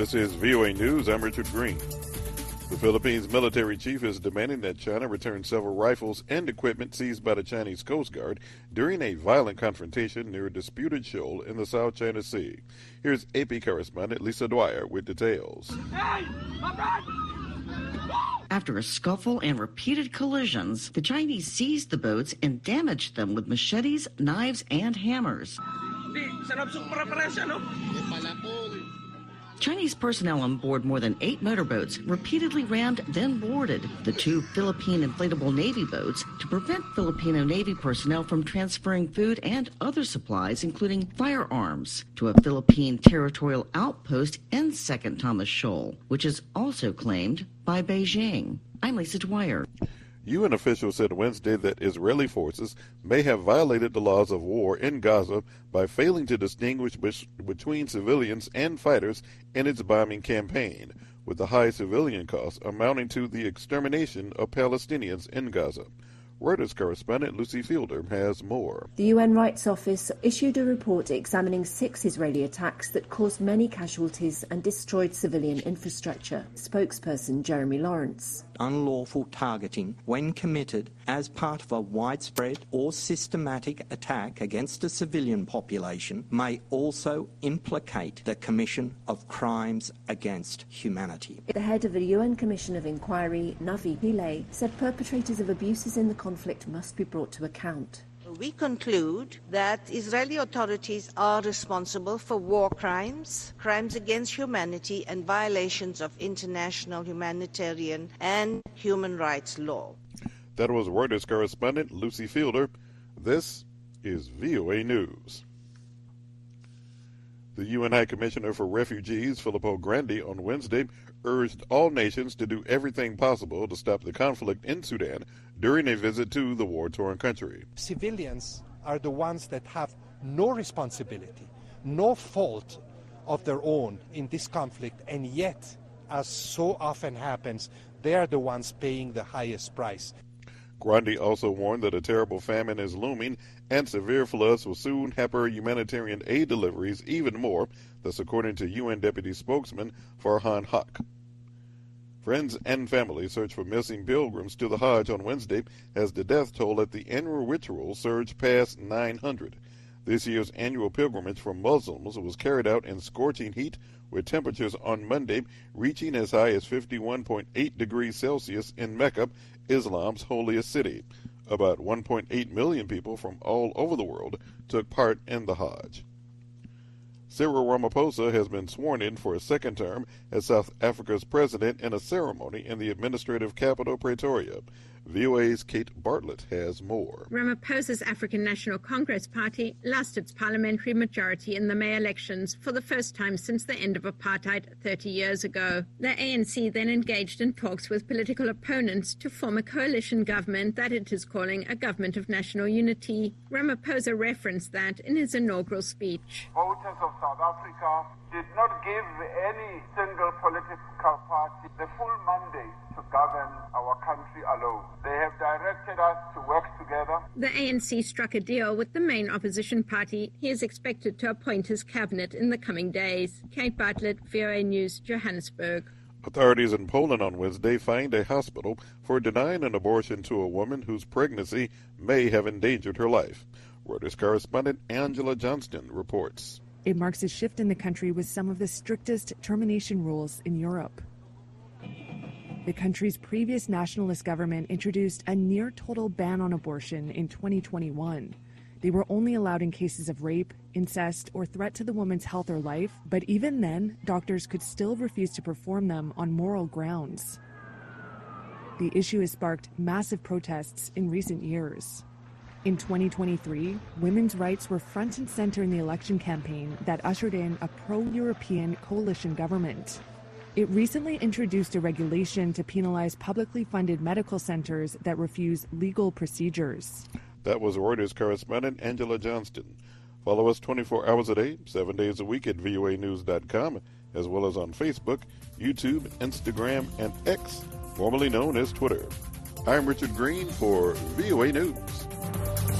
This is VOA News. I'm Richard Green. The Philippines military chief is demanding that China return several rifles and equipment seized by the Chinese Coast Guard during a violent confrontation near a disputed shoal in the South China Sea. Here's AP correspondent Lisa Dwyer with details. Hey, after a scuffle and repeated collisions, the Chinese seized the boats and damaged them with machetes, knives, and hammers. Chinese personnel on board more than 8 motorboats repeatedly rammed, then boarded the 2 Philippine inflatable Navy boats to prevent Filipino Navy personnel from transferring food and other supplies, including firearms, to a Philippine territorial outpost in Second Thomas Shoal, which is also claimed by Beijing. I'm Lisa Dwyer. UN officials said Wednesday that Israeli forces may have violated the laws of war in Gaza by failing to distinguish between civilians and fighters in its bombing campaign, with the high civilian costs amounting to the extermination of Palestinians in Gaza. Reuters correspondent Lucy Fielder has more. The UN Rights Office issued a report examining 6 Israeli attacks that caused many casualties and destroyed civilian infrastructure. Spokesperson Jeremy Lawrence. Unlawful targeting, when committed as part of a widespread or systematic attack against a civilian population, may also implicate the commission of crimes against humanity. The head of the UN Commission of Inquiry, Navi Pillay, said perpetrators of abuses in the conflict must be brought to account. We conclude that Israeli authorities are responsible for war crimes, crimes against humanity, and violations of international humanitarian and human rights law. That was Reuters correspondent Lucy Fielder. This is VOA News. The UN High Commissioner for Refugees, Filippo Grandi, on Wednesday urged all nations to do everything possible to stop the conflict in Sudan during a visit to the war-torn country. Civilians are the ones that have no responsibility, no fault of their own in this conflict, and yet, as so often happens, they are the ones paying the highest price. Grandi also warned that a terrible famine is looming and severe floods will soon hamper humanitarian aid deliveries even more. That's according to UN Deputy Spokesman Farhan Haq. Friends and family search for missing pilgrims to the Hajj on Wednesday as the death toll at the annual ritual surged past 900. This year's annual pilgrimage for Muslims was carried out in scorching heat, with temperatures on Monday reaching as high as 51.8 degrees Celsius in Mecca, Islam's holiest city. About 1.8 million people from all over the world took part in the Hajj. Cyril Ramaphosa has been sworn in for a second term as South Africa's president in a ceremony in the administrative capital, Pretoria. VOA's Kate Bartlett has more. Ramaphosa's African National Congress Party lost its parliamentary majority in the May elections for the first time since the end of apartheid 30 years ago. The ANC then engaged in talks with political opponents to form a coalition government that it is calling a government of national unity. Ramaphosa referenced that in his inaugural speech. Voters of South Africa did not give any single political party the full mandate to govern our country alone. They have directed us to work together. The ANC struck a deal with the main opposition party. He is expected to appoint his cabinet in the coming days. Kate Bartlett, VOA News, Johannesburg. Authorities in Poland on Wednesday fined a hospital for denying an abortion to a woman whose pregnancy may have endangered her life. Reuters correspondent Angela Johnston reports. It marks a shift in the country with some of the strictest termination rules in Europe. The country's previous nationalist government introduced a near-total ban on abortion in 2021. They were only allowed in cases of rape, incest, or threat to the woman's health or life, but even then, doctors could still refuse to perform them on moral grounds. The issue has sparked massive protests in recent years. In 2023, women's rights were front and center in the election campaign that ushered in a pro-European coalition government. It recently introduced a regulation to penalize publicly funded medical centers that refuse legal procedures. That was Reuters correspondent Angela Johnston. Follow us 24 hours a day, 7 days a week at voanews.com, as well as on Facebook, YouTube, Instagram, and X, formerly known as Twitter. I'm Richard Green for VOA News.